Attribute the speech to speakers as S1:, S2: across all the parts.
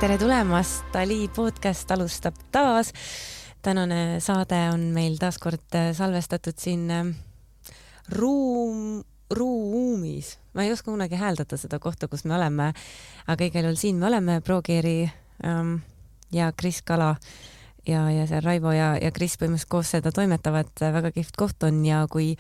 S1: tere tulemast, Dali podcast alustab taas. Tänane saade on meil taas kord salvestatud siin ruumis. Ma ei oska kunagi hääldada seda kohta, kus me oleme, aga igal juhul siin me oleme, Progeeri ja Kris Kala ja seal Raivo ja Kris põhimõtteliselt koos seda toimetavad. Väga kihvt koht on ja kui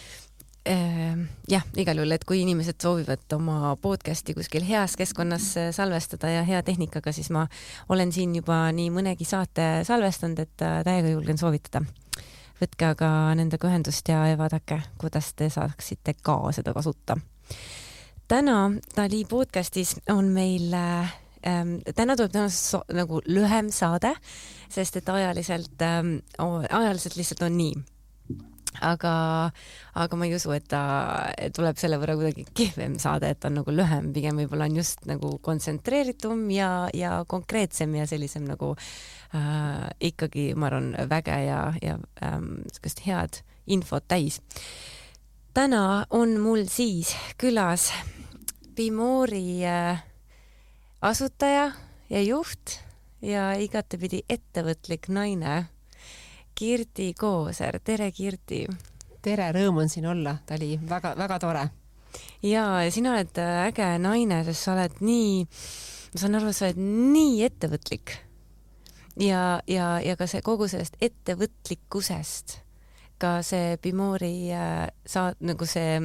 S1: igal juhul, et kui inimesed soovivad oma podcasti kuskil heas keskkonnas salvestada ja hea tehnikaga, siis ma olen siin juba nii mõnegi saate salvestanud, et täiega julgen soovitada. Võtke aga nendega ühendust ja vaadake, kuidas te saaksite ka seda kasuta. Täna Dali podcastis on meil täna tuleb nagu lühem saade, sest et ajaliselt lihtsalt on nii. Aga ma ei usu, et ta tuleb selle võrra kuidagi kehvem saade, et on nagu lühem, pigem võib-olla on just nagu kontsentreeritum ja konkreetsem ja sellisem nagu ikkagi, ma arvan, väge ja sellist head infot täis. Täna on mul siis külas Bimoori asutaja ja juht ja igatepidi ettevõtlik naine Kirti Kooser. Tere, Kirti!
S2: Tere, rõõm on siin olla, Dali. Väga, väga tore.
S1: Ja sina oled äge naine, sest sa oled nii, ma saan aru, sa oled nii ettevõtlik. Ja ka see kogu sellest ettevõtlikkusest, ka see Bimoori nagu see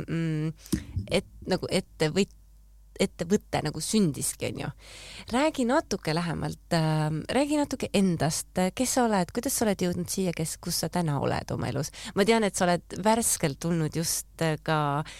S1: ettevõtte nagu sündiski, on ju. Räägi natuke lähemalt, räägi natuke endast, kes sa oled, kuidas sa oled jõudnud siia, kus sa täna oled oma elus. Ma tean, et sa oled värskelt tulnud just ka,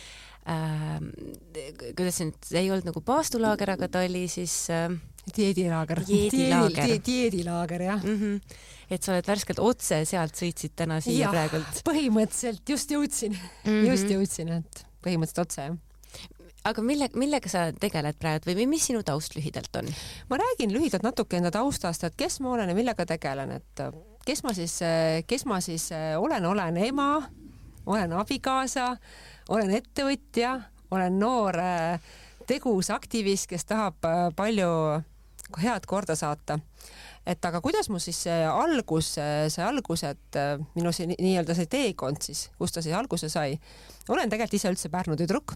S1: kuidas see nüüd, ei olnud nagu paastulaager, aga ta oli siis
S2: Diedilaager, jah.
S1: Et sa oled värskelt otse sealt sõitsid täna siia praegult.
S2: Põhimõtteliselt just jõudsin, et põhimõtteliselt otse, jah.
S1: Aga millega sa tegeled praegu või mis sinu taust lühidalt on?
S2: Ma räägin lühidalt natuke enda taustast, et kes ma olen ja millega tegelen, et kes ma siis olen ema, olen abikaasa, olen ettevõtja, olen noor tegus aktivist, kes tahab palju head korda saata. Et aga kuidas mu siis see algus, et minu see nii-öelda see teekond siis, kus ta siis alguse sai, olen tegelikult ise üldse Pärnu tüdruk.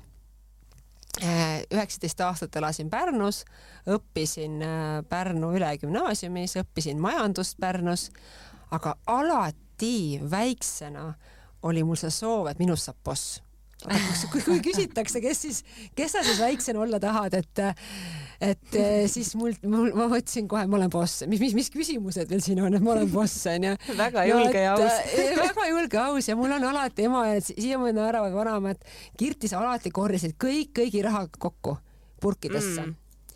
S2: 19 aastat elasin Pärnus, õppisin Pärnu ülegümnaasiumis, õppisin majandust Pärnus, aga alati väiksena oli mul see soov, et minust saab boss. Kui küsitakse, kes sa siis väiksena olla tahad, et siis ma mõtlesin kohe, ma olen boss. Mis küsimused veel siin on, et ma olen boss, on ju?
S1: Väga julge ja aus.
S2: Väga julge aus ja mul on alati ema ja siia mõne naeravad vanama, et Kirti sa alati korjasid kõigi raha kokku purkidesse.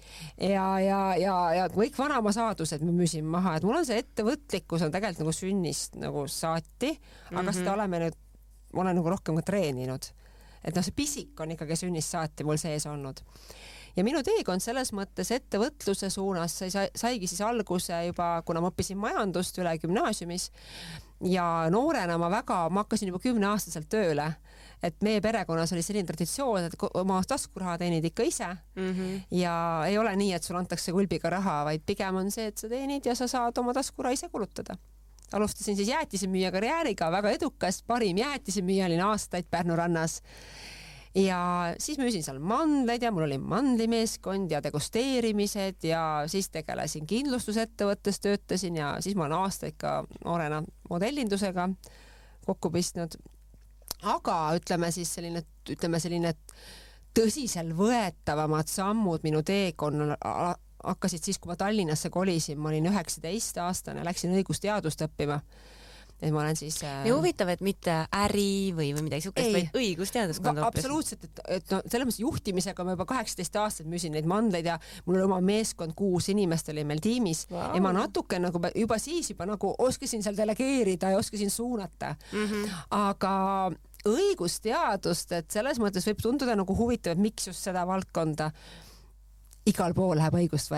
S2: Ja kõik vanama saadused me müüsin maha, et mul on see ettevõtlikkus on tegelikult nagu sünnist nagu saati, aga seda olen nagu rohkem ka treeninud. Et see pisik on ikkagi sünnist saati mul sees olnud. Ja minu teekond selles mõttes ettevõtluse suunas saigi siis alguse juba, kuna ma õppisin majandust üle gümnaasiumis ja noorena ma hakkasin juba 10-aastaselt tööle, et meie perekonnas oli selline traditsioon, et oma taskuraha teenid ikka ise ja ei ole nii, et sul antakse kulbiga raha, vaid pigem on see, et sa teenid ja sa saad oma taskuraha ise kulutada. Alustasin siis jäätisemüüja karjääriga, väga edukas, parim jäätisemüüja olin aastaid Pärnu rannas. Ja siis müüsin seal mandleid ja mul oli mandlimeeskond ja degusteerimised ja siis tegelesin kindlustusettevõttes, töötasin ja siis ma olen aastaid ka noorena modellindusega kokku pistnud. Aga ütleme selline tõsisel võetavamad sammud minu teekonnal hakkasid siis, kui ma Tallinnasse kolisin, ma olin 19-aastane, läksin õigusteadust õppima. Et ma olen siis...
S1: Ja huvitav, et mitte äri või midagi sukest, vaid õigusteaduskond õppis.
S2: Absoluutselt, et selles mõttes juhtimisega ma juba 18 aastat müüsin neid mandleid ja mul oli oma meeskond 6 inimest oli meil tiimis ja ma natuke nagu juba siis nagu oskasin seal delegeerida ja oskasin suunata. Aga õigusteadust, et selles mõttes võib tunduda nagu huvitav, et miks just seda valdkonda igal pool läheb õigust vaja.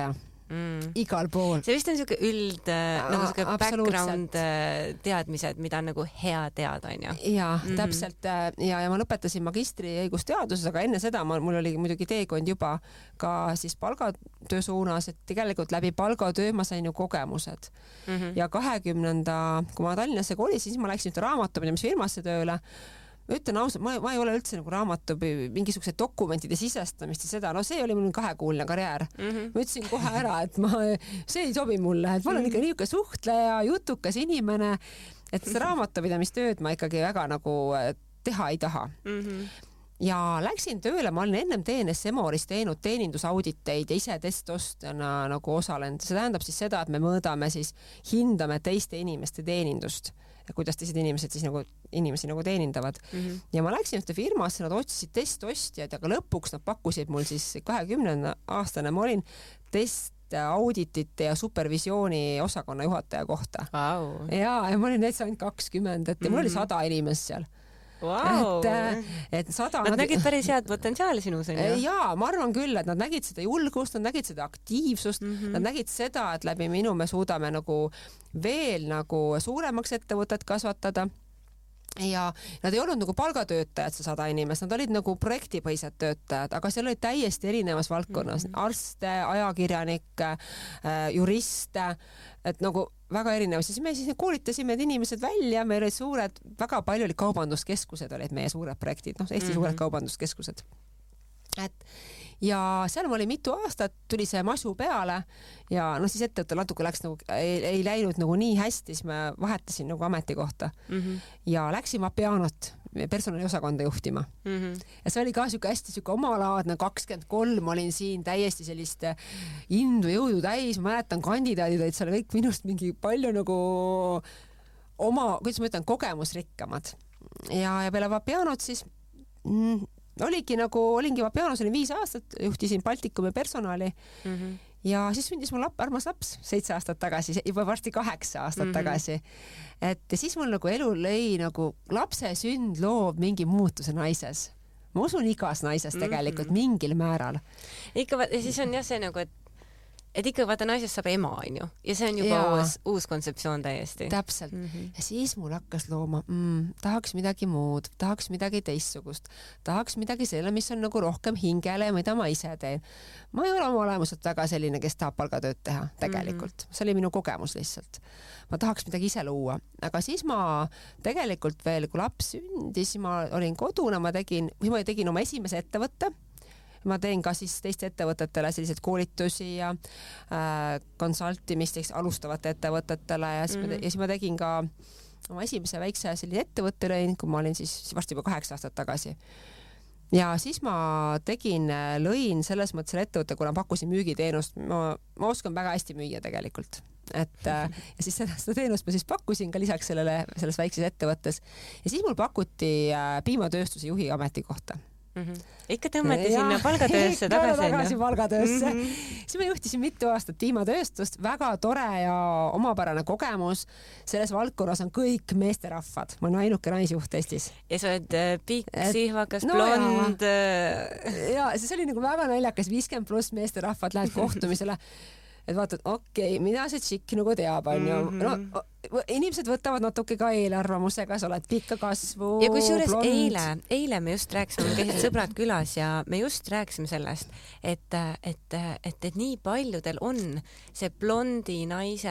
S2: igal pool.
S1: See vist on siuke üld nagu siuke background teadmised, mida on nagu hea teada, on ju?
S2: Jaa, täpselt. Ja ma lõpetasin magistri õigusteaduses, aga enne seda mul oli muidugi teekond juba ka siis palgatöö suunas, et tegelikult läbi palgatöö ma sain ju kogemused. Ja 20. kui ma Tallinnasse kolisin, siis ma läksin raamatupidamisfirmasse tööle. Ütlen ausalt, ma ei ole üldse nagu raamatu mingisugused dokumentide sisestamist ja seda, no see oli mul 2-kuuline karjäär. Ma ütlesin kohe ära, et see ei sobi mulle, et ma olen ikka niisugune suhtleja, jutukas inimene, et seda raamatupidamistööd ma ikkagi väga nagu teha ei taha. Ja läksin tööle, ma olen ennem TNS Emoris teinud teenindusauditeid ja ise testostjana nagu osalenud. See tähendab siis seda, et me mõõdame siis, hindame teiste inimeste teenindust ja kuidas teised inimesed siis nagu inimesi nagu teenindavad. Ja ma läksin ühte firmasse, nad otsisid testostjad, aga lõpuks nad pakkusid mul siis 20-aastane, ma olin testauditite ja supervisiooni osakonna juhataja kohta.
S1: Wow.
S2: Ja ma olin näiteks ainult 20, et mul oli 100 inimest seal.
S1: Wow.
S2: Et 100
S1: nad nägid päris head potentsiaali sinus, on ju?
S2: Jaa, ma arvan küll, et nad nägid seda julgust, nad nägid seda aktiivsust, nad nägid seda, et läbi minu me suudame nagu veel nagu suuremaks ettevõtet kasvatada. Ja nad ei olnud nagu palgatöötajad, see 100 inimest, nad olid nagu projektipõhised töötajad, aga seal olid täiesti erinevas valdkonnas, arste, ajakirjanikke, juriste, et nagu väga erinevas. Siis me siis koolitasime need inimesed välja, meil olid suured, väga palju oli kaubanduskeskused, olid meie suured projektid, Eesti suured kaubanduskeskused. Ja seal ma olin mitu aastat, tuli see masu peale ja siis ettevõttel natuke läks nagu, ei läinud nagu nii hästi, siis ma vahetasin nagu ametikohta ja läksin Vapianot personaliosakonda juhtima. Ja see oli ka hästi omalaadne, 23 olin siin täiesti sellist indu jõudu täis, ma mäletan, kandidaadid olid seal kõik minust mingi palju nagu oma, kuidas ma ütlen, kogemusrikkamad. Ja peale Vapianot siis olingi Vapianos, olin 5 aastat, juhtisin Baltikumi personali ja siis sündis mul armas laps 7 aastat tagasi, juba varsti 8 aastat tagasi. Et siis mul nagu elu lõi nagu lapse sünd loob mingi muutuse naises. Ma usun igas naises tegelikult mingil määral.
S1: Ikka, siis on jah see nagu, et ikka vaata naisest saab ema, on ju, ja see on juba uus kontseptsioon täiesti.
S2: Täpselt. Ja siis mul hakkas looma, tahaks midagi muud, tahaks midagi teistsugust, tahaks midagi selle, mis on nagu rohkem hingele ja mida ma ise teen. Ma ei ole oma olemuselt väga selline, kes tahab palgatööd teha tegelikult. See oli minu kogemus lihtsalt. Ma tahaks midagi ise luua. Aga siis ma tegelikult veel, kui laps sündis, ma olin kodune, ma tegin oma esimese ettevõtte. Ma teen ka siis teiste ettevõtetele sellised koolitusi ja konsultimisteks alustavate ettevõtetele ja siis ma tegin ka oma esimese väikse selline ettevõtte lõin, kui ma olin siis varsti juba 8 aastat tagasi. Ja siis ma lõin selles mõttes selle ettevõtte, kuna pakkusin müügiteenust, ma oskan väga hästi müüa tegelikult. Ja siis seda teenust ma siis pakkusin ka lisaks selles väikses ettevõttes ja siis mul pakuti piimatööstuse juhi ametikohta.
S1: Ikka tõmmati sinna palgatöösse tagasi
S2: palgatöösse. Siis ma juhtisin mitu aastat piimatööstust, väga tore ja omapärane kogemus. Selles valdkonnas on kõik meesterahvad. Ma olen ainuke naisjuht Eestis.
S1: Ja sa oled pikk, sihvakas, blond.
S2: Ja see oli nagu väga naljakas, 50+ meesterahvad lähed kohtumisele. Et vaatad, okei, mida see tšikk nagu teab, on ju. No, inimesed võtavad natuke ka eelarvamusega, sa oled pikka kasvu,
S1: ja kusjuures
S2: blond.
S1: Eile me just rääkisime, me käisid sõbrad külas ja me just rääkisime sellest, et nii paljudel on see blondi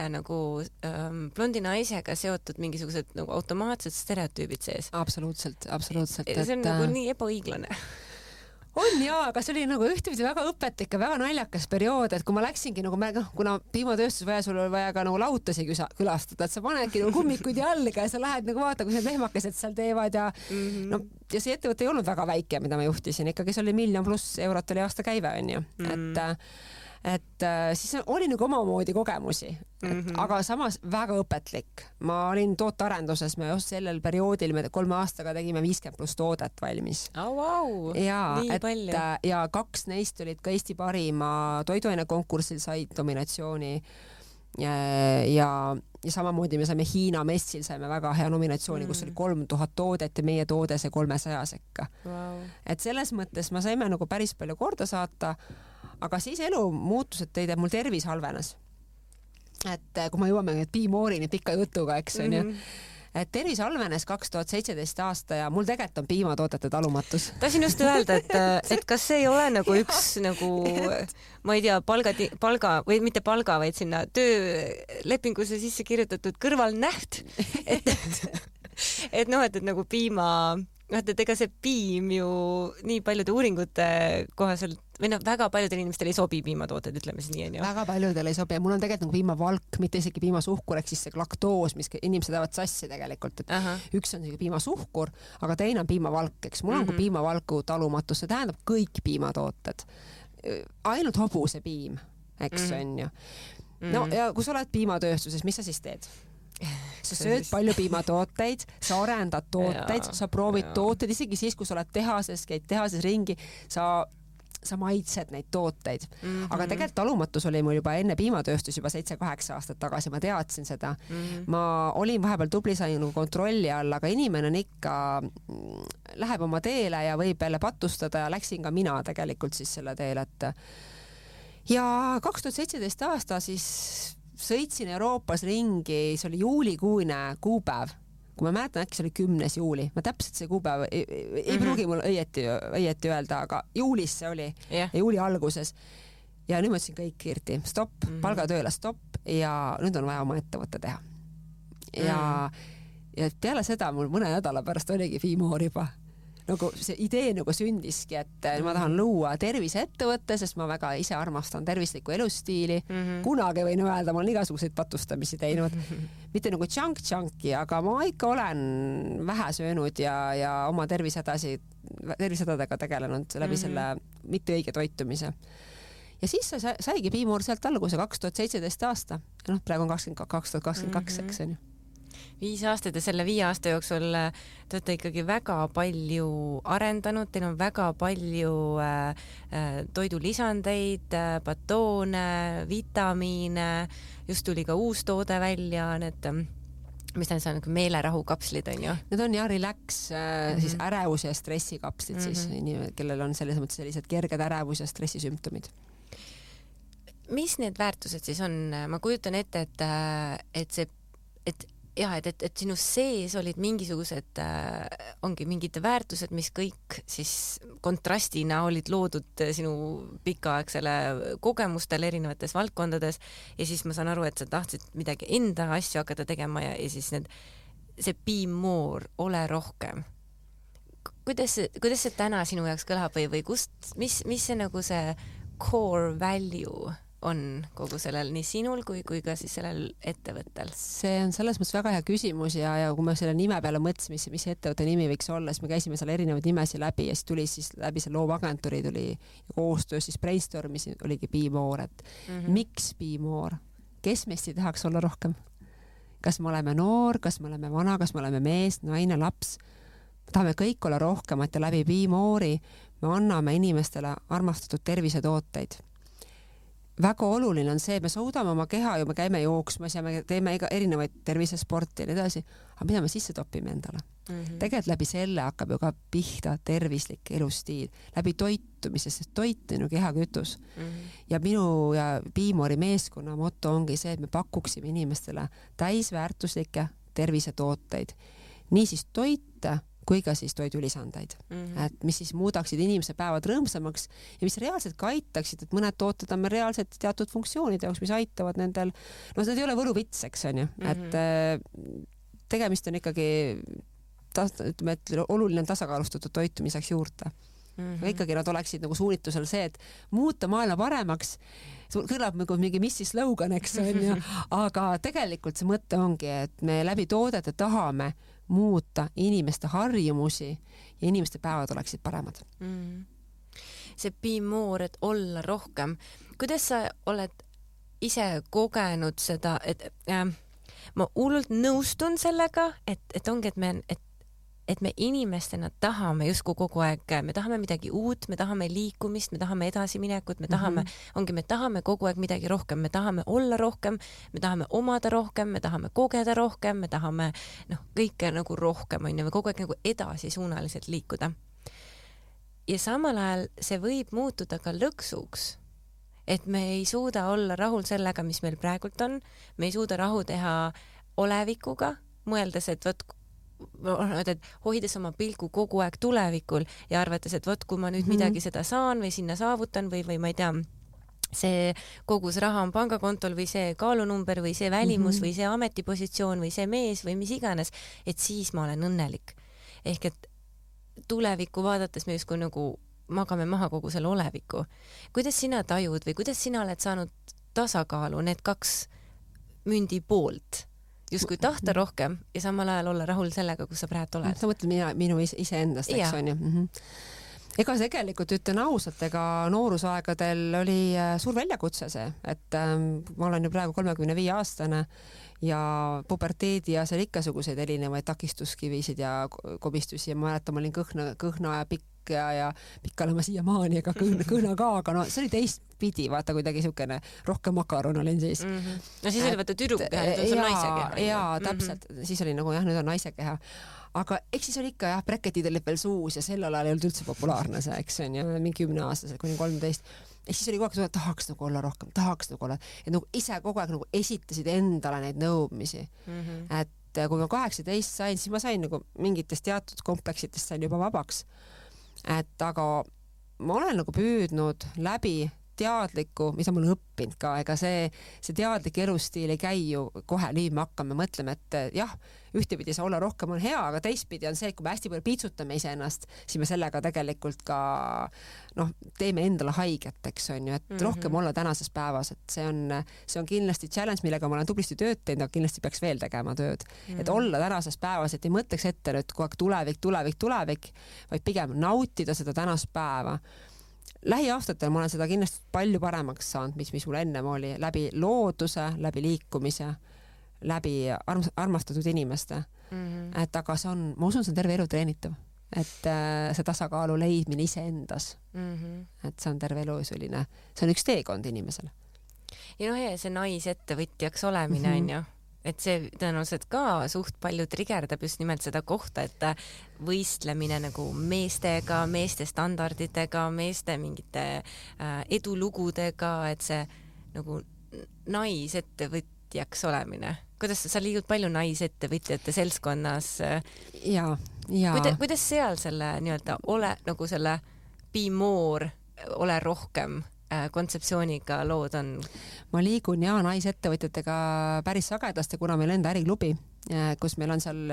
S1: naisega seotud mingisugused nagu automaatsed stereotüübid sees.
S2: Absoluutselt.
S1: See on nagu nii ebaõiglane.
S2: On jaa, aga see oli nagu ühtepidi väga õpetlik ja väga naljakas periood, et kui ma läksingi nagu, kuna piimatööstus vaja, sul oli vaja ka nagu lautasi külastada, et sa panedki nagu kummikuid jalga ja sa lähed nagu vaata, kui need lehmakesed seal teevad ja ja see ettevõte ei olnud väga väike, mida ma juhtisin, ikkagi see oli €1 miljon eurot oli aasta käive, on ju. Et siis oli nagu omamoodi kogemusi, aga samas väga õpetlik. Ma olin tootearenduses, me just sellel perioodil me 3 aastaga tegime 50+ toodet valmis.
S1: Nii palju.
S2: Ja 2 neist olid ka Eesti parima toiduainekonkursil, said dominatsiooni ja samamoodi me saime Hiina messil, saime väga hea nominatsiooni, kus oli 3000 toodet ja meie toode see 300 sekka.
S1: Wow.
S2: Et selles mõttes ma saime nagu päris palju korda saata, aga siis elu muutused tõid, et mul tervis halvenes. Et kui ma jõuame nüüd piimoorini pika jutuga, eks on ju, et tervis halvenes 2017 aasta ja mul tegelikult on piimatoodete talumatus.
S1: Tahtsin just öelda, et kas see ei ole nagu üks nagu, ma ei tea, palga või mitte palga, vaid sinna töölepingusse sisse kirjutatud kõrvalnäht, et noh, et nagu piima, et ega see piim ju nii paljude uuringute kohaselt või noh, väga paljudel inimestel ei sobi piimatooted, ütleme siis nii, on ju.
S2: Väga paljudel ei sobi ja mul on tegelikult nagu piimavalk, mitte isegi piimasuhkur, ehk siis see laktoos, mis inimesed jäävad sassi tegelikult, et üks on piimasuhkur, aga teine on piimavalk, eks mul on kui piimavalku talumatus, see tähendab kõik piimatooted. Ainult hobuse piim, eks on ju. No ja kui sa oled piimatööstuses, mis sa siis teed? Sa sööd palju piimatooteid, sa arendad tooteid, sa proovid tooteid, isegi siis, kui sa oled tehases, käid tehases ringi, sa maitsed neid tooteid. Aga tegelikult talumatus oli mul juba enne piimatööstus juba 7-8 aastat tagasi, ma teadsin seda. Ma olin vahepeal tubli sain kontrolli all, aga inimene on ikka, läheb oma teele ja võib jälle patustada ja läksin ka mina tegelikult siis selle teele, et ja 2017 aasta siis sõitsin Euroopas ringi, see oli juulikuune kuupäev, kui ma mäletan, äkki see oli 10. juuli, ma täpselt see kuupäev ei pruugi mul õieti öelda, aga juulis see oli ja juuli alguses ja nüüd ma ütlesin kõik Kirti, stopp, palgatööle stopp ja nüüd on vaja oma ettevõtte teha ja peale seda mul mõne nädala pärast oligi piimoor juba nagu see idee nagu sündiski, et ma tahan luua terviseettevõtte, sest ma väga ise armastan tervislikku elustiili. Kunagi võin öelda, ma olen igasuguseid patustamisi teinud. Mitte nagu junk-junki, aga ma ikka olen vähe söönud ja oma tervisehädadega tegelenud läbi selle mitte õige toitumise. Ja siis saigi piimoor sealt alguse 2017 aasta. Ja praegu on 2022, eks on ju.
S1: 5 aastat ja selle 5 aasta jooksul te olete ikkagi väga palju arendanud, teil on väga palju toidulisandeid, batoone, vitamiine, just tuli ka uus toode välja, need, mis need on, meelerahukapslid on ju? Need
S2: on relax, siis ärevus ja stressikapslid siis, kellel on selles mõttes sellised kerged ärevus ja stressisümptomid.
S1: Mis need väärtused siis on? Ma kujutan ette, et sinu sees olid mingisugused, ongi mingid väärtused, mis kõik siis kontrastina olid loodud sinu pikaaegsele kogemustele erinevates valdkondades ja siis ma saan aru, et sa tahtsid midagi enda asju hakata tegema ja siis see be more, ole rohkem. Kuidas see täna sinu jaoks kõlab või kust, mis see nagu see core value on kogu sellel nii sinul kui ka siis sellel ettevõttel?
S2: See on selles mõttes väga hea küsimus ja kui me selle nime peale mõtlesime, mis ettevõtte nimi võiks olla, siis me käisime seal erinevaid nimesi läbi ja siis tuli siis läbi selle loovagentuuri tuli koostöös siis brainstormis oligi be more, et miks be more? Kes meist ei tahaks olla rohkem? Kas me oleme noor, kas me oleme vana, kas me oleme mees, naine, laps? Tahame kõik olla rohkemat ja läbi be more'i me anname inimestele armastatud tervisetooteid. Väga oluline on see, et me suudame oma keha ja me käime jooksmas ja me teeme erinevaid tervisesporti ja nii edasi, aga mida me sisse topime endale? Tegelikult läbi selle hakkab ju ka pihta tervislik elustiil, läbi toitumise, sest toit on ju kehakütus. Ja minu ja Piimori meeskonna motto ongi see, et me pakuksime inimestele täisväärtuslikke tervisetooteid. Nii siis toite kui ka siis toidulisandeid, et mis siis muudaksid inimese päevad rõõmsamaks ja mis reaalselt ka aitaksid, et mõned tooted on meil reaalselt teatud funktsioonide jaoks, mis aitavad nendel, no see ei ole võluvits, eks on ju, et tegemist on ikkagi ütleme, et oluline tasakaalustatud toitumiseks juurde. Ikkagi nad oleksid nagu suunitusel see, et muuta maailma paremaks, kõlab nagu mingi missi slogan, eks on ju, aga tegelikult see mõte ongi, et me läbi toodete tahame muuta inimeste harjumusi ja inimeste päevad oleksid paremad.
S1: See be more, et olla rohkem. Kuidas sa oled ise kogenud seda, et ma hullult nõustun sellega, et ongi, et me inimestena tahame justkui kogu aeg, me tahame midagi uut, me tahame liikumist, me tahame edasiminekut, me tahame, me tahame kogu aeg midagi rohkem, me tahame olla rohkem, me tahame omada rohkem, me tahame kogeda rohkem, me tahame kõike nagu rohkem, on ju, me kogu aeg nagu edasisuunaliselt liikuda. Ja samal ajal see võib muutuda ka lõksuks, et me ei suuda olla rahul sellega, mis meil praegult on, me ei suuda rahu teha olevikuga, mõeldes, et hoides oma pilgu kogu aeg tulevikul ja arvates, et kui ma nüüd midagi seda saan või sinna saavutan või ma ei tea, see kogus raha on pangakontol või see kaalunumber või see välimus või see ametipositsioon või see mees või mis iganes, et siis ma olen õnnelik. Ehk et tulevikku vaadates me justkui nagu magame maha kogu selle oleviku. Kuidas sina tajud või kuidas sina oled saanud tasakaalu need kaks mündi poolt? Justkui tahta rohkem ja samal ajal olla rahul sellega, kus sa praegu oled.
S2: Sa mõtled minu iseendast, eks on ju. Ega tegelikult ütlen ausalt, ega noorusaegadel oli suur väljakutse see, et ma olen ju praegu 35-aastane ja puberteedi ja seal ikkasuguseid erinevaid takistuskivisid ja komistusi ja ma mäletan, ma olin kõhna ja pikk ja pikk olema siiamaani, ega kõhna ka, aga no see oli teistpidi, vaata kuidagi siukene rohkem makaron olin siis.
S1: No siis oli vaata tüdruk keha, nüüd on sul naise keha.
S2: Jaa, täpselt, siis oli nagu nüüd on naise keha. Aga eks siis oli ikka preketid olid veel suus ja sel ajal ei olnud üldse populaarne see, eks on ja mingi 10-aastased kuni 13. Ehk siis oli kogu aeg, tahaks nagu olla rohkem, tahaks nagu olla. Ja nagu ise kogu aeg nagu esitasid endale neid nõudmisi. Et kui ma 18 sain, siis ma sain nagu mingitest teatud kompleksitest sain juba vabaks. Et aga ma olen nagu püüdnud läbi teadlikku, mida ma olen õppinud ka, ega see teadlik elustiil ei käi ju kohe, nii me hakkame mõtlema, et jah, ühtepidi see olla rohkem on hea, aga teistpidi on see, et kui me hästi palju piitsutame iseennast, siis me sellega tegelikult ka teeme endale haiget, eks on ju, et rohkem olla tänases päevas, et see on kindlasti challenge, millega ma olen tublisti tööd teinud, aga kindlasti peaks veel tegema tööd. Et olla tänases päevas, et ei mõtleks ette nüüd kogu aeg tulevik, vaid pigem nautida seda tänast päeva. Lähiaastatel ma olen seda kindlasti palju paremaks saanud, mis mul ennem oli, läbi looduse, läbi liikumise, läbi armastatud inimeste. Et aga ma usun, see on terve elu treenitav, et see tasakaalu leidmine iseendas. Et see on terve elu selline, see on üks teekond inimesele.
S1: Ja see naisettevõtjaks olemine on ju. Et see tõenäoliselt ka suht palju trigerdab just nimelt seda kohta, et võistlemine nagu meestega, meeste standarditega, meeste mingite edulugudega, et see nagu naisettevõtjaks olemine. Kuidas sa liigud palju naisettevõtjate seltskonnas?
S2: Ja.
S1: Kuidas seal selle nii-öelda nagu selle be more, ole rohkem kontseptsiooniga lood on?
S2: Ma liigun naisettevõtjatega päris sagedasti, kuna meil enda äriklubi, kus meil on seal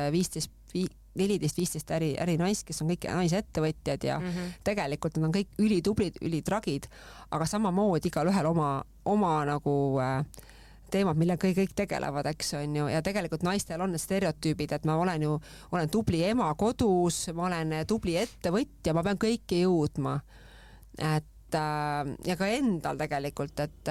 S2: 14-15 ärinaist, kes on kõik naisettevõtjad ja tegelikult nad on kõik ülitublid, ülitragid, aga samamoodi igal ühel oma nagu teemad, mille kõik tegelevad, eks on ju, ja tegelikult naistel on need stereotüübid, et ma olen tubli ema kodus, ma olen tubli ettevõtja, ma pean kõike jõudma. Ja ka endal tegelikult, et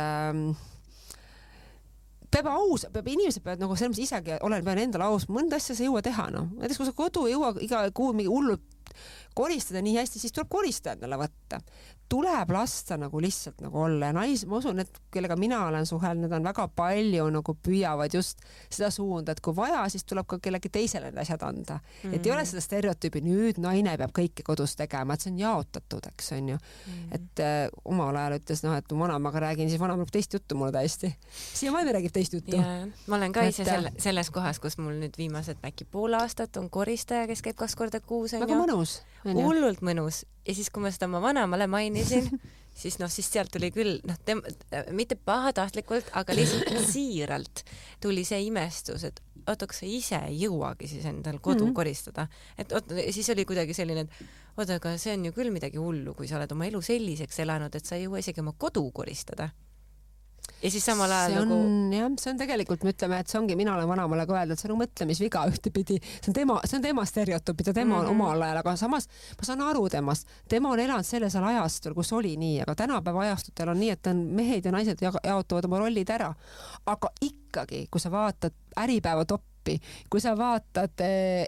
S2: inimesed peavad nagu selles mõttes isegi pean endale aus, mõnda asja sa jõua teha, Näiteks kui sa kodu ei jõua iga kuu mingi hullult koristada nii hästi, siis tuleb koristada endale võtta. Tuleb lasta nagu lihtsalt nagu olla ja ma usun, et kellega mina olen suhel, need on väga palju nagu püüavad just seda suunda, et kui vaja, siis tuleb ka kellegi teisele need asjad anda. Et ei ole seda stereotüübi, nüüd naine peab kõike kodus tegema, et see on jaotatud, eks on ju. Et omal ajal ütles, et vanamaga räägin, siis vanam teist juttu mulle täiesti. Siiamaani räägib teist juttu.
S1: Ma olen ka ise selles kohas, kus mul nüüd viimased äkki pool aastat on koristaja, kes käib 2 korda kuus.
S2: Väga mõnus.
S1: Hullult mõnus. Ja siis, kui ma seda oma vanemale mainisin, siis sealt tuli küll, mitte pahatahtlikult, aga lihtsalt siiralt tuli see imestus, et kas sa ise ei jõuagi siis endal kodu koristada. Et siis oli kuidagi selline, et aga see on ju küll midagi hullu, kui sa oled oma elu selliseks elanud, et sa ei jõua isegi oma kodu koristada. Ja siis samal ajal
S2: see on tegelikult, me ütleme, et see ongi, mina olen vanemale ka öelda, et see on mõtlemisviga ühtepidi, see on tema stereotüüp, mida tema on omal ajal, aga samas ma saan aru temast, tema on elanud selles ajastul, kus oli nii, aga tänapäeva ajastutel on nii, et mehed ja naised jaotavad oma rollid ära, aga ikkagi, kui sa vaatad Äripäeva top appi. Kui sa vaatad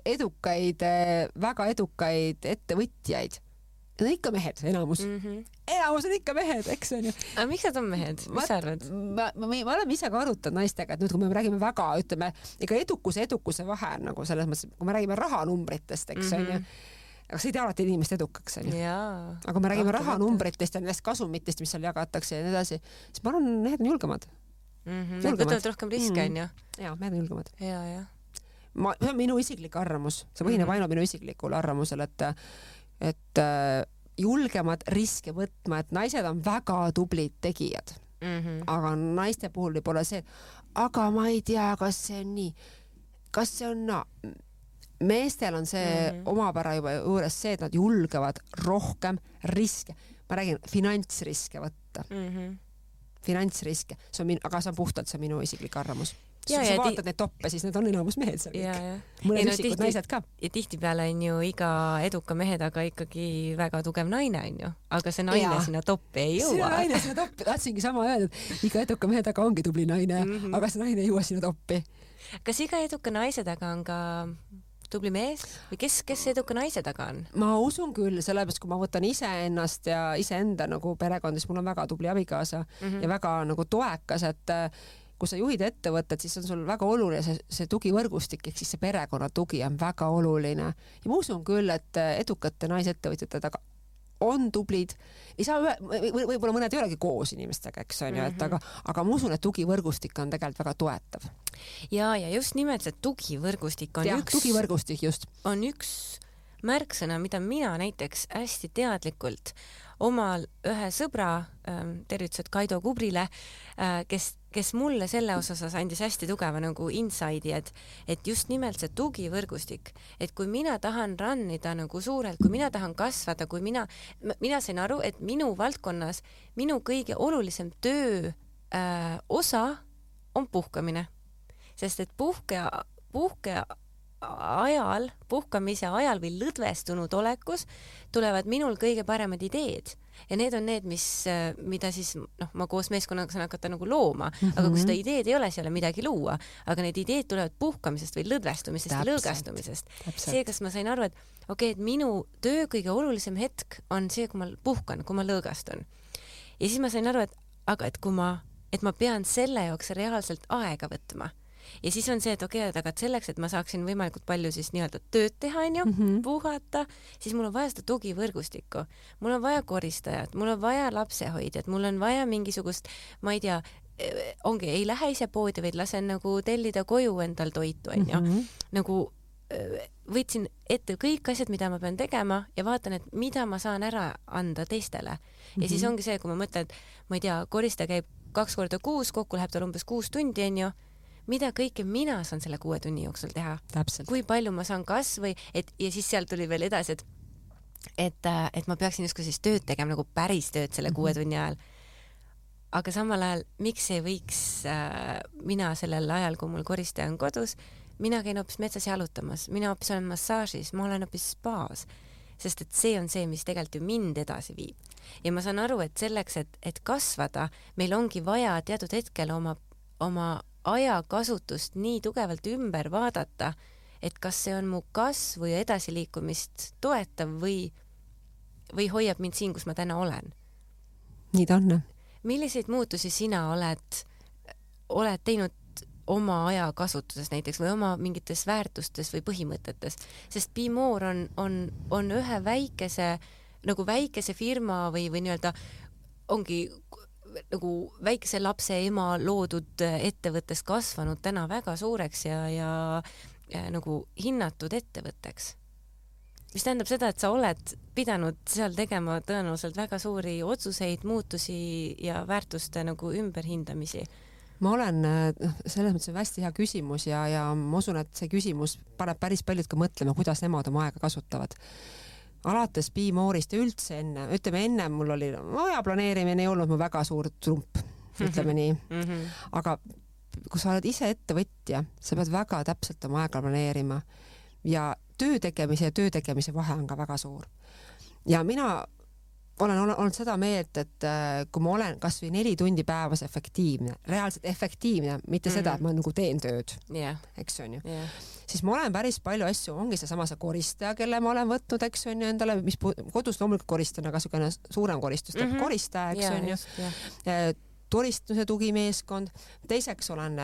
S2: väga edukaid ettevõtjaid, need on ikka mehed, enamus. Enamus on ikka mehed, eks on ju.
S1: Aga miks nad on mehed? Mis sa arvad?
S2: Me oleme ise ka arutanud naistega, et nüüd, kui me räägime väga, ütleme, ega edukuse vahe nagu selles mõttes, kui me räägime rahanumbritest, eks on ju, aga see ei tea alati inimest edukaks, on ju. Aga me räägime rahanumbritest ja nendest kasumitest, mis seal jagatakse ja nii edasi, siis ma arvan, mehed on julgemad.
S1: Need võtavad rohkem riske, on ju?
S2: Jaa, mehed on julgemad.
S1: See
S2: on minu isiklik arvamus, see põhineb ainult minu isiklikul arvamusel, et julgemad riske võtma, et naised on väga tublid tegijad. Aga naiste puhul võib olla see, aga ma ei tea, kas see on nii, kas see on meestel on see omapära juba juures see, et nad julgevad rohkem riske. Ma räägin finantsriske võtta. Finantsriske, aga see on puhtalt see minu isiklik arvamus. Kui sa vaatad neid toppe, siis need on enamus mehed seal kõik. Mõned üksikud naised ka.
S1: Ja tihtipeale on ju iga eduka mehe taga ikkagi väga tugev naine, on ju. Aga see naine sinna toppi ei jõua.
S2: See naine sinna toppi, tahtsingi sama öelda, et iga eduka mehe taga ongi tubli naine, aga see naine ei jõua sinna toppi.
S1: Kas iga eduka naise taga on ka tubli mees või kes eduka naise taga on?
S2: Ma usun küll, sellepärast kui ma võtan iseennast ja iseenda nagu perekond, siis mul on väga tubli abikaasa ja väga nagu toekas, et kui sa juhid ettevõtted, siis on sul väga oluline see tugivõrgustik, ehk siis see perekonna tugi on väga oluline. Ja ma usun küll, et edukate naisettevõtjate taga on tublid. Ei saa võib-olla mõned ei olegi koos inimestega, eks on ju, aga ma usun, et tugivõrgustik on tegelikult väga toetav.
S1: Ja just nimelt see tugivõrgustik
S2: on
S1: üks märksõna, mida mina näiteks hästi teadlikult omal ühe sõbra, tervitused Kaido Kubrile, kes mulle selle osas andis hästi tugeva nagu inside'i, et just nimelt see tugivõrgustik, et kui mina tahan rannida nagu suurelt, kui mina tahan kasvada, kui mina sain aru, et minu valdkonnas minu kõige olulisem töö osa on puhkamine, sest et puhkamise ajal või lõdvestunud olekus tulevad minul kõige paremad ideed ja need on need, mida siis ma koos meeskonnaga saan hakata nagu looma, aga kui seda ideed ei ole, siis ei ole midagi luua, aga need ideed tulevad puhkamisest või lõdvestumisest ja lõõgastumisest. See, kas ma sain aru, et et minu töö kõige olulisem hetk on see, kui ma puhkan, kui ma lõõgastun. Ja siis ma sain aru, et ma pean selle jaoks reaalselt aega võtma. Ja siis on see, et aga selleks, et ma saaksin võimalikult palju siis nii-öelda tööd teha, puhata, siis mul on vaja seda tugivõrgustikku. Mul on vaja koristajat, mul on vaja lapsehoidjat, mul on vaja mingisugust, ma ei tea, ei lähe ise poodi, vaid lasen nagu tellida koju endal toitu, nagu võtsin ette kõik asjad, mida ma pean tegema ja vaatan, et mida ma saan ära anda teistele. Ja siis ongi see, kui ma mõtlen, et ma ei tea, koristaja käib 2 korda kuus, kokku läheb tal umbes 6 tundi, mida kõike mina saan selle 6 tunni jooksul teha.
S2: Täpselt.
S1: Kui palju ma saan kasvõi, ja siis seal tuli veel edasi, et ma peaksin justkui siis tööd tegema nagu päris tööd selle 6 tunni ajal. Aga samal ajal, miks ei võiks mina sellel ajal, kui mul koristaja on kodus, mina käin hoopis metsas jalutamas, mina hoopis olen massaažis, ma olen hoopis spaas, sest et see on see, mis tegelikult ju mind edasi viib. Ja ma saan aru, et selleks, et kasvada, meil ongi vaja teatud hetkel oma ajakasutust nii tugevalt ümber vaadata, et kas see on mu kasvu ja edasiliikumist toetav või hoiab mind siin, kus ma täna olen.
S2: Nii ta on.
S1: Milliseid muutusi sina oled teinud oma ajakasutuses näiteks või oma mingites väärtustes või põhimõtetes? Sest Be More on ühe väikese firma või nii-öelda ongi nagu väikese lapse ema loodud ettevõttest kasvanud täna väga suureks ja nagu hinnatud ettevõtteks. Mis tähendab seda, et sa oled pidanud seal tegema tõenäoliselt väga suuri otsuseid, muutusi ja väärtuste nagu ümberhindamisi.
S2: Ma olen, selles mõttes on hästi hea küsimus ja ma usun, et see küsimus paneb päris paljud ka mõtlema, kuidas nemad oma aega kasutavad. Alates Be More'ist ja üldse enne mul oli aja planeerimine ei olnud mu väga suur trump, ütleme nii. Aga kui sa oled ise ettevõtja, sa pead väga täpselt oma aega planeerima ja töö tegemise vahe on ka väga suur. Ja mina olen olnud seda meelt, et kui ma olen kas või 4 tundi päevas efektiivne, reaalselt efektiivne, mitte seda, et ma nagu teen tööd, eks on ju, siis ma olen päris palju asju, ongi see koristaja, kelle ma olen võtnud, eks on ju, endale, mis kodus loomulikult koristan, aga niisugune suurem koristus, koristaja, eks on ju, toristuse tugimeeskond, teiseks olen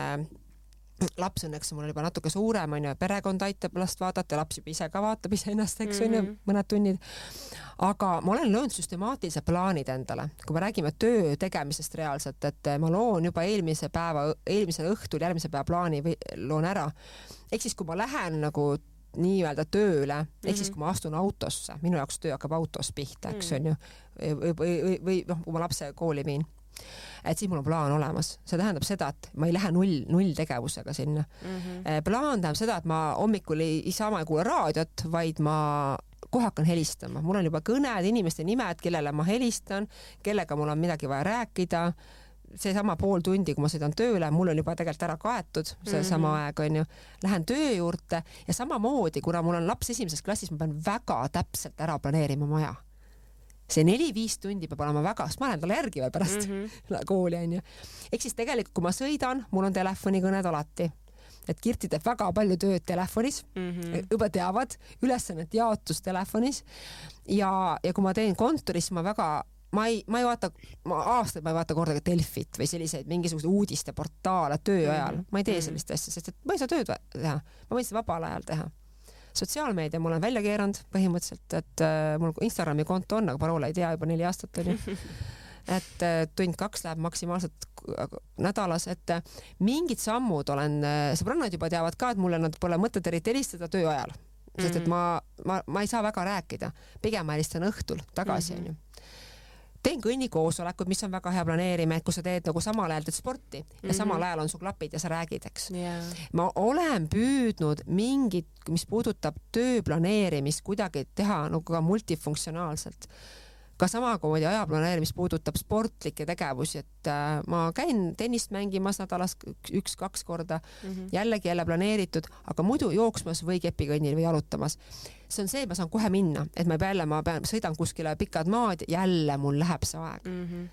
S2: laps õnneks mul on juba natuke suurem, on ju, perekond aitab last vaadata, laps juba ise ka vaatab iseennast, eks on ju, mõned tunnid. Aga ma olen löönud süstemaatilised plaanid endale, kui me räägime töö tegemisest reaalselt, et ma loon juba eelmisel õhtul järgmise päeva plaani või loon ära. Ehk siis, kui ma lähen nagu nii-öelda tööle, ehk siis, kui ma astun autosse, minu jaoks töö hakkab autos pihta, eks on ju, või kui ma lapse kooli viin. Et siis mul on plaan olemas. See tähendab seda, et ma ei lähe null tegevusega sinna. Plaan tähendab seda, et ma hommikul ei kuula raadiot, vaid ma kohe hakkan helistama. Mul on juba kõned, inimeste nimed, kellele ma helistan, kellega mul on midagi vaja rääkida. See sama pool tundi, kui ma sõidan tööle, mul on juba tegelikult ära kaetud, see sama aeg on ju. Lähen töö juurde ja samamoodi, kuna mul on laps 1. klassis, ma pean väga täpselt ära planeerima maja. See 4-5 tundi peab olema väga, sest ma lähen talle järgi veel pärast kooli on ju. Ehk siis tegelikult, kui ma sõidan, mul on telefonikõned alati. Et Kirti teeb väga palju tööd telefonis, juba teavad, ülesannet jaotus telefonis ja kui ma teen kontoris, ma ei vaata, aastaid ma ei vaata kordagi Delfit või selliseid mingisugused uudiste portaale töö ajal. Ma ei tee sellist asja, sest et ma ei saa tööd teha. Ma võin seda vabal ajal teha. Sotsiaalmeedia mul on välja keeranud põhimõtteliselt, et mul Instagrami konto on, aga paroole ei tea juba 4 aastat on ju. Et 1-2 läheb maksimaalselt nädalas, et mingid sammud olen, sõbrannad juba teavad ka, et mulle nad pole mõtet eriti helistada töö ajal, sest et ma ei saa väga rääkida, pigem ma helistan õhtul tagasi on ju. Teen kõnnikoosolekud, mis on väga hea planeerima, et kui sa teed nagu samal ajal teed sporti ja samal ajal on su klapid ja sa räägid, eks. Ma olen püüdnud mingit, mis puudutab töö planeerimist, kuidagi teha nagu ka multifunktsionaalselt. Ka samamoodi ajaplaneerimist puudutab sportlikke tegevusi, et ma käin tennist mängimas nädalas 1-2 korda, jällegi planeeritud, aga muidu jooksmas või kepikõnnil või jalutamas. See on see, et ma saan kohe minna, et ma sõidan kuskile pikad maad, jälle mul läheb see aeg.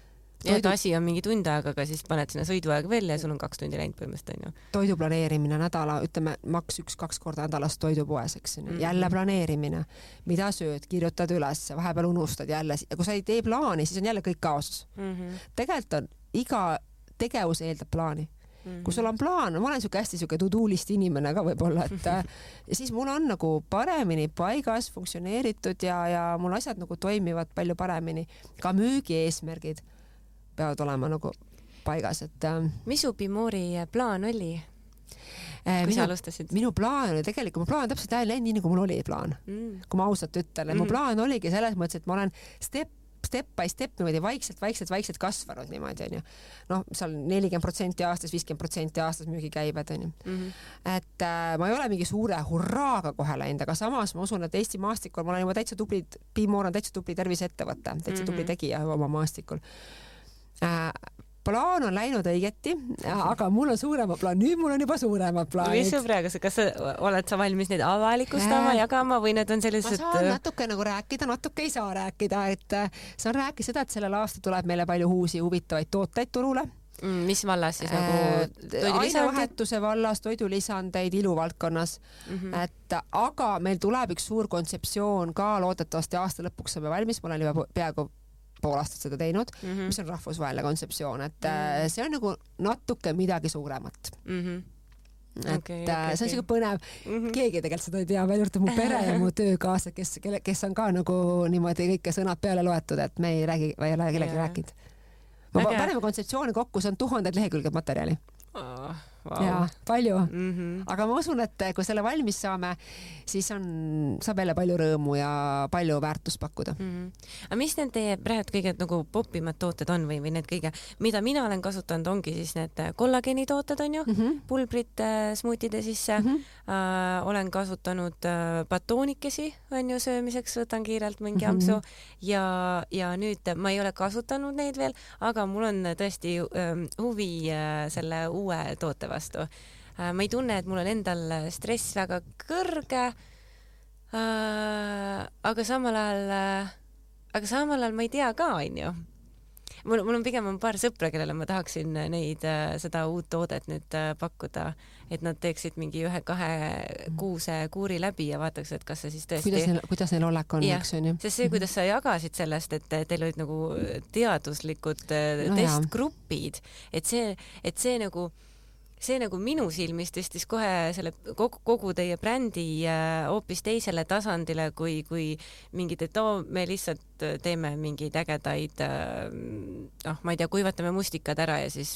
S1: Ja et asi on mingi tund aega, aga siis paned sinna sõiduaeg veel ja sul on 2 tundi läinud põhimõtteliselt, on ju.
S2: Toidu planeerimine nädala, ütleme, maks 1-2 korda nädalas toidupoes, eks. Jälle planeerimine, mida sööd, kirjutad üles, vahepeal unustad jälle. Ja kui sa ei tee plaani, siis on jälle kõik kaosus. Tegelikult on iga tegevus eeldab plaani. Kui sul on plaan, ma olen hästi to-do-list inimene ka võib-olla, et ja siis mul on nagu paremini paigas funktsioneeritud ja mul asjad nagu toimivad palju paremini. Ka müügi eesmärgid peavad olema nagu paigas, et
S1: mis su Bimori plaan oli, kui sa alustasid?
S2: Minu plaan oli tegelikult, mu plaan täpselt läinud nii, nagu mul oli plaan, kui ma ausalt ütlen. Mu plaan oligi selles mõttes, et ma olen step by step niimoodi vaikselt kasvanud niimoodi, on ju. Noh, seal 40% aastas, 50% aastas müügikäibed, on ju. Et ma ei ole mingi suure hurraaga kohe läinud, aga samas ma usun, et Eesti maastikul ma olen juba täitsa tubli, Bimor on täitsa tubli terviseettevõte, täitsa tubli tegija oma maastikul. Plaan on läinud õigeti, aga mul on suurema plaan, nüüd mul on juba suurema plaan.
S1: Mis see praegu, kas oled sa valmis neid avalikustama, jagama või need on sellised...
S2: Ma saan natuke nagu rääkida, natuke ei saa rääkida, et saan rääkida seda, et sellel aastal tuleb meile palju uusi huvitavaid tooteid turule.
S1: Mis vallas siis nagu
S2: ainevahetuse vallas, toidulisandeid, iluvaldkonnas, et aga meil tuleb üks suur kontseptsioon ka loodetavasti aasta lõpuks saame valmis, ma olen juba peaaegu pool aastat seda teinud, mis on rahvusvaheline kontseptsioon, et see on nagu natuke midagi suuremat. Et see on selline põnev, keegi tegelikult seda ei tea, välja juurde mu pere ja mu töökaaslased, kes on ka nagu niimoodi kõike sõnad peale loetud, et me ei räägi, või ei ole kellegi rääkinud. Ma paneme kontseptsiooni kokku, see on 1000 lehekülged materjali. Ja palju, aga ma usun, et kui selle valmis saame, siis saab jälle palju rõõmu ja palju väärtust pakkuda.
S1: Aga mis need teie praegu kõige nagu popimad tooted on või need kõige, mida mina olen kasutanud, ongi siis need kollageeni tooted on ju, pulbrid smuutide sisse, olen kasutanud batoonikesi on ju söömiseks, võtan kiirelt mingi ampsu ja nüüd ma ei ole kasutanud neid veel, aga mul on tõesti huvi selle uue toote vastu. Ma ei tunne, et mul on endal stress väga kõrge, aga samal ajal aga samal ajal ma ei tea ka, onju. Mul on pigem paar sõpra, kellele ma tahaksin neid seda uut toodet nüüd pakkuda, et nad teeksid mingi 1-2 kuuse kuuri läbi ja vaataks, et kas see siis tõesti...
S2: Kuidas neil olek on, eks on ju?
S1: Sest see, kuidas sa jagasid sellest, et teil olid nagu teaduslikud testgrupid, et see nagu minu silmis tõstis kohe selle kogu teie brändi hoopis teisele tasandile, kui mingid, et me lihtsalt teeme mingeid ägedaid, ma ei tea, kuivatame mustikad ära ja siis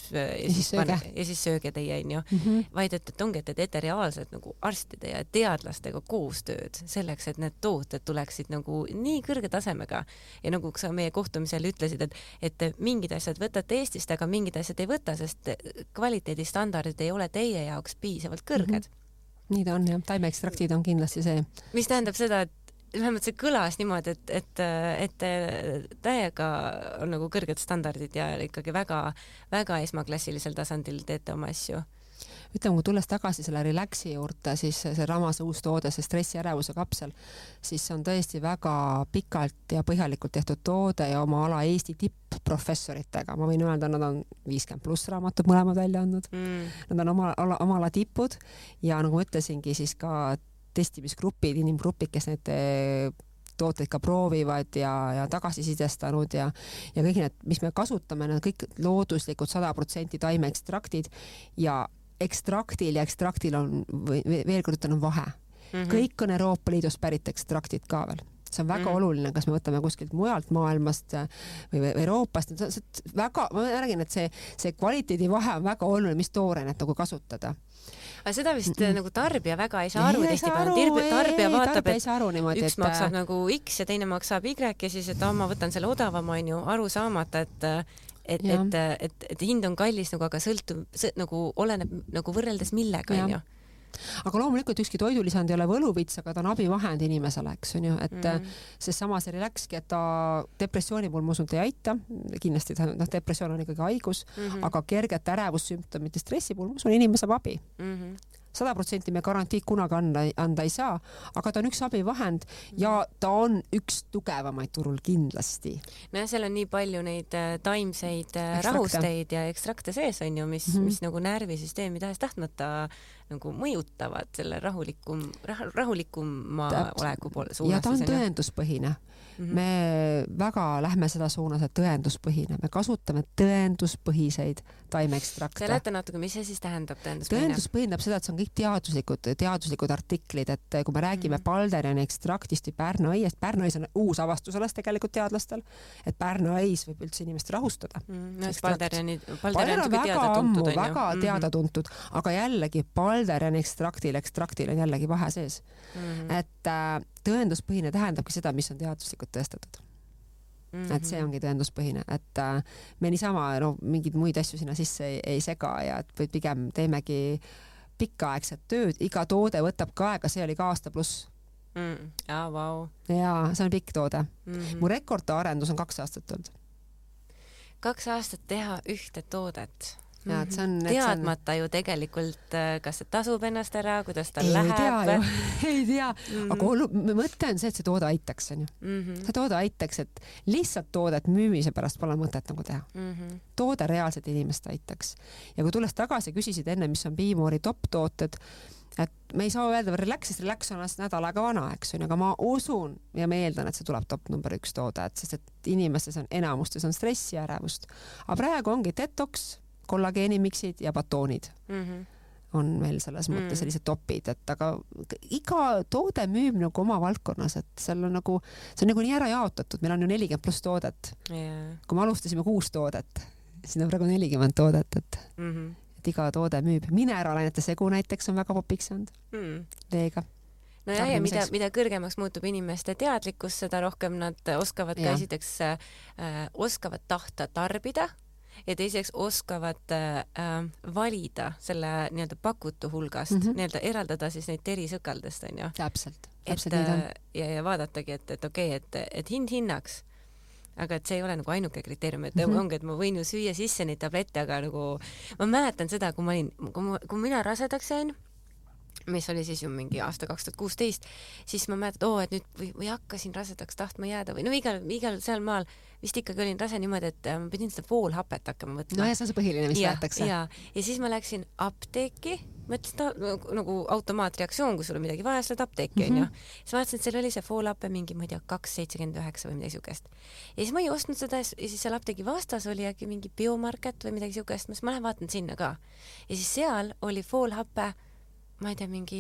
S1: sööge teie, onju. Vaid, et ongi, et te teete reaalselt nagu arstide ja teadlastega koostööd selleks, et need tooted tuleksid nagu nii kõrge tasemega. Ja nagu sa meie kohtumisel ütlesid, et mingid asjad võtate Eestist, aga mingid asjad ei võta, sest kvaliteedistandardid ei ole teie jaoks piisavalt kõrged.
S2: Nii ta on, jah. Taimeekstraktid on kindlasti see.
S1: Mis tähendab seda, et vähemalt see kõlas niimoodi, et täiega on nagu kõrged standardid ja ikkagi väga, väga esmaklassilisel tasandil teete oma asju.
S2: Ütleme, kui tulles tagasi selle relaxi juurde, siis see Ramase uus toode, see stressiärevuse kapsel, siis see on tõesti väga pikalt ja põhjalikult tehtud toode ja oma ala Eesti tipp-professoritega. Ma võin öelda, nad on 50+ raamatut mõlemad välja andnud. Nad on oma ala tipud ja nagu ütlesingi, siis ka testimisgrupid, inimgrupid, kes need tooteid ka proovivad ja tagasisidestanud ja kõik need, mis me kasutame, need kõik looduslikud 100% taimeekstraktid ja ekstraktil on, veel kord ütlen, on vahe. Kõik on Euroopa Liidust pärit ekstraktid ka veel. See on väga oluline, kas me võtame kuskilt mujalt maailmast või Euroopast. Väga, ma räägin, et see kvaliteedi vahe on väga oluline, mis toorenet nagu kasutada.
S1: Aga seda vist nagu tarbija väga ei saa aru tarbija vaatab, et üks maksab nagu X ja teine maksab Y ja siis, et ma võtan selle odavama, on ju, aru saamata, et hind on kallis, aga sõltub, nagu oleneb nagu võrreldes millega, on ju.
S2: Aga loomulikult ükski toidulisand ei ole võluvits, aga ta on abivahend inimesele, eks on ju, et sest sama see relaxki, et ta depressiooni puhul ma usun, ei aita, kindlasti depressioon on ikkagi haigus, aga kerget ärevussümptomite stressi puhul ma usun, inimene saab abi. 100% me garantiid kunagi anda ei saa, aga ta on üks abivahend ja ta on üks tugevamaid turul kindlasti.
S1: No ja seal on nii palju neid taimseid rahusteid ja ekstrakte sees, on ju, mis nagu närvisüsteemi tahes tahtmata nagu mõjutavad selle rahulikuma oleku suunas.
S2: Ja ta on tõenduspõhine. Me väga lähme seda suunas, et tõenduspõhine. Me kasutame tõenduspõhiseid taimeekstrakte.
S1: Seleta natuke, mis see siis tähendab tõenduspõhine?
S2: Tõenduspõhine tähendab seda, et see on kõik teaduslikud artiklid, et kui me räägime Balderjani ekstraktist või Pärnu-Õiest, Pärnu-Õis on uus avastus alles tegelikult teadlastel, et Pärnu-Õis võib üldse inimest rahustada.
S1: Balderjani
S2: väga teada tuntud, aga jällegi Balderjani ekstraktil on jällegi vahe sees. Et tõenduspõhine tähendabki seda, mis on teaduslikult tõestatud. Et see ongi tõenduspõhine, et me niisama mingid muid asju sinna sisse ei sega ja et pigem teemegi pikaaegset tööd, iga toode võtab ka aega, see oli ka aasta pluss.
S1: Wow.
S2: Ja see on pikk toode. Mu rekordarendus on 2 aastat olnud.
S1: 2 aastat teha ühte toodet.
S2: Ja,
S1: teadmata ju tegelikult, kas see tasub ennast ära, kuidas ta läheb.
S2: Ei tea, aga mõte on see, et see toode aitaks. See toode aitaks, et lihtsalt toodet müümise pärast pole mõtet nagu teha. Toode reaalselt inimest aitaks. Ja kui tulles tagasi, küsisid enne, mis on Beemori top tooted, et me ei saa öelda, relax on nädal aega vana, eks on, aga ma usun ja ma eeldan, et see tuleb top number 1 toode, sest et inimestes on enamustes on stressi ja ärevust. Aga praegu ongi detox, kollageenimiksid ja batoonid on meil selles mõttes sellised topid, et aga iga toode müüb nagu oma valdkonnas, et seal on nagu, see on nagu nii ära jaotatud, meil on ju 40+ toodet. Kui me alustasime 6 toodet, siis on praegu 40 toodet, et iga toode müüb. Mineralainete segu näiteks on väga popiks saanud veega.
S1: No ja mida kõrgemaks muutub inimeste teadlikkus, seda rohkem nad oskavad ka esiteks oskavad tahta tarbida ja teiseks oskavad valida selle nii-öelda pakutu hulgast, nii-öelda eraldada siis neid terisõkaldest, on ju.
S2: Täpselt
S1: ja vaadatagi, et okei, et hind hinnaks, aga et see ei ole nagu ainuke kriteerium, et ongi, et ma võin ju süüa sisse neid tablette, aga nagu ma mäletan seda, kui mina rasedaks jäin, mis oli siis ju mingi aasta 2016, siis ma mäletan, et nüüd või hakkasin rasedaks tahtma jääda või no igal seal maal vist ikkagi olin rase niimoodi, et ma pidin seda voolhapet hakkama võtma.
S2: No ja see on see põhiline, mis võetakse.
S1: Ja siis ma läksin apteeki, mõtlesin nagu automaatreaktsioon, kui sul on midagi vaja, sa oled apteeki, on ju. Siis ma vaatasin, et seal oli see voolhape mingi, ma ei tea, 2,79 või midagi siukest. Ja siis ma ei ostnud seda ja siis seal apteegi vastas oli äkki mingi biomarket või midagi siukest, ma lähen vaatan sinna ka. Ja siis seal oli voolhape ma ei tea, mingi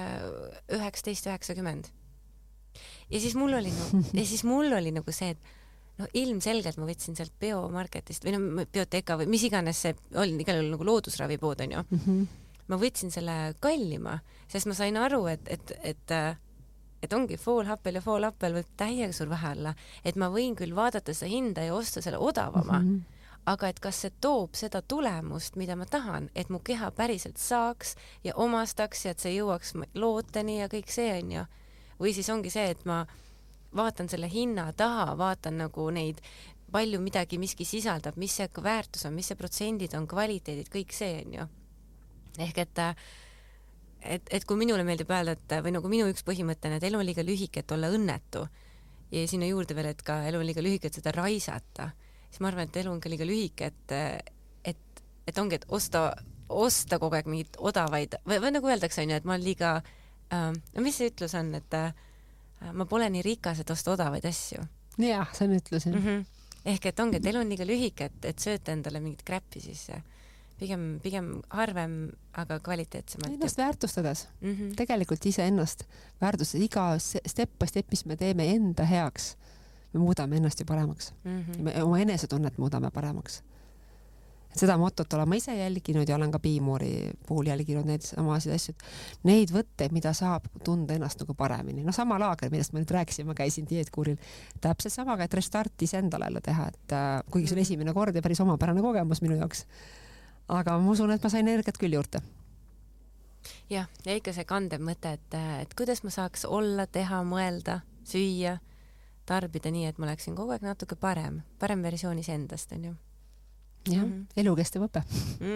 S1: 19,90. Ja siis mul oli nagu see, et no ilmselgelt ma võtsin sealt biomarketist või no Bioteka või mis iganes see oli, igal juhul nagu loodusravipood on ju. Ma võtsin selle kallima, sest ma sain aru, et ongi foolhappel ja foolhappel võib täiega suur vahe olla, et ma võin küll vaadata seda hinda ja osta selle odavama, aga et kas see toob seda tulemust, mida ma tahan, et mu keha päriselt saaks ja omastaks ja et see jõuaks looteni ja kõik see on ju. Või siis ongi see, et ma vaatan selle hinna taha, vaatan nagu neid palju midagi miski sisaldab, mis see väärtus on, mis see protsendid on, kvaliteedid, kõik see on ju. Ehk et kui minule meeldib öelda, et või nagu minu üks põhimõte on, et elu on liiga lühike, et olla õnnetu ja sinna juurde veel, et ka elu on liiga lühike, et seda raisata, siis ma arvan, et elu on ka liiga lühike, et ongi, et osta kogu aeg mingit odavaid või nagu öeldakse, on ju, et ma olen liiga mis see ütlus on, et ma pole nii rikas, et osta odavaid asju.
S2: Jah, see on ütlus.
S1: Ehk et ongi, et elu on liiga lühike, et sööta endale mingit kräppi siis pigem harvem, aga kvaliteetsemalt.
S2: Ennast väärtustades. Tegelikult ise ennast väärtustades. Iga step by step, mis me teeme enda heaks, me muudame ennast ju paremaks. Me oma enesetunnet muudame paremaks. Seda motot olen ma ise jälginud ja olen ka Piimoori puhul jälginud neid samasid asju. Neid võtteid, mida saab tunda ennast nagu paremini. No sama laager, millest ma nüüd rääkisin, ma käisin dieetkuuril. Täpselt samaga, et restartis endale teha, et kuigi see on esimene kord ja päris omapärane kogemus minu jaoks. Aga ma usun, et ma sain energiat küll juurde.
S1: Ja ikka see kandev mõte, et kuidas ma saaks olla, teha, mõelda, süüa, tarbida nii, et ma oleksin kogu aeg natuke parem versioonis endast, on ju.
S2: Jah, elukestev õpe.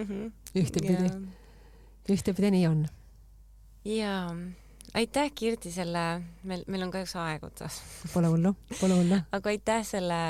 S2: Ühtepidi nii on.
S1: Ja aitäh, Kirti, meil on kahjuks aeg otsas.
S2: Pole hullu.
S1: Aga aitäh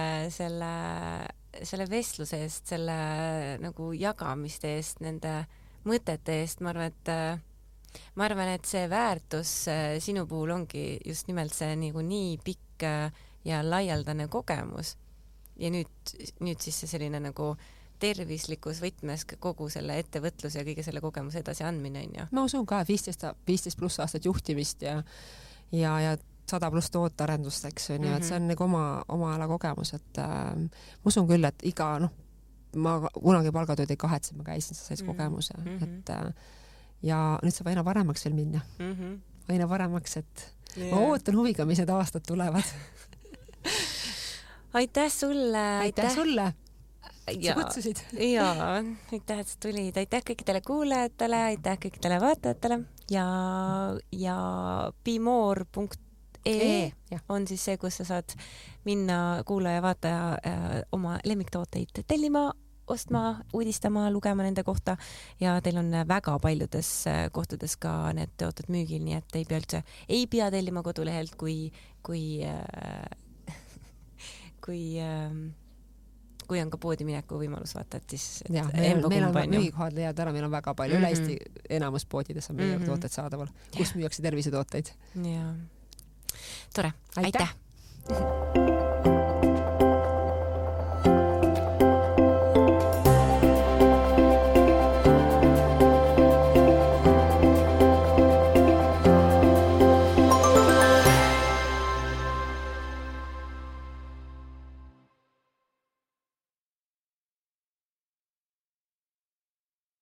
S1: selle vestluse eest, selle nagu jagamiste eest, nende mõtete eest. Ma arvan, et see väärtus sinu puhul ongi just nimelt see nii pikk ja laialdane kogemus. Ja nüüd siis see selline nagu tervislikus võtmes kogu selle ettevõtluse ja kõige selle kogemuse edasi andmine on ju.
S2: Ma usun ka 15 pluss aastat juhtimist ja 100 pluss tootearendust, eks on ju, et see on nagu oma ala kogemus, et ma usun küll, et ma kunagi palgatööd ei kahetse, ma käisin, sa said kogemuse, et ja nüüd saab aina paremaks veel minna. Aina paremaks, et ma ootan huviga, mis need aastad tulevad.
S1: Aitäh sulle!
S2: Aitäh sulle! Sa kutsusid.
S1: Jaa, aitäh, et sa tulid. Aitäh kõikidele kuulajatele, aitäh kõikidele vaatajatele ja bimore.ee on siis see, kus sa saad minna kuulaja, vaataja oma lemmiktooteid tellima, ostma, uudistama, lugema nende kohta ja teil on väga paljudes kohtades ka need tooted müügil, nii et ei pea tellima kodulehelt, kui on ka poodi mineku võimalus vaata, et siis
S2: meil on müügikohad leiad ära, meil on väga palju üle Eesti enamus poodides on meie tooted saadaval, kus müüakse tervisetooteid.
S1: Tore, aitäh!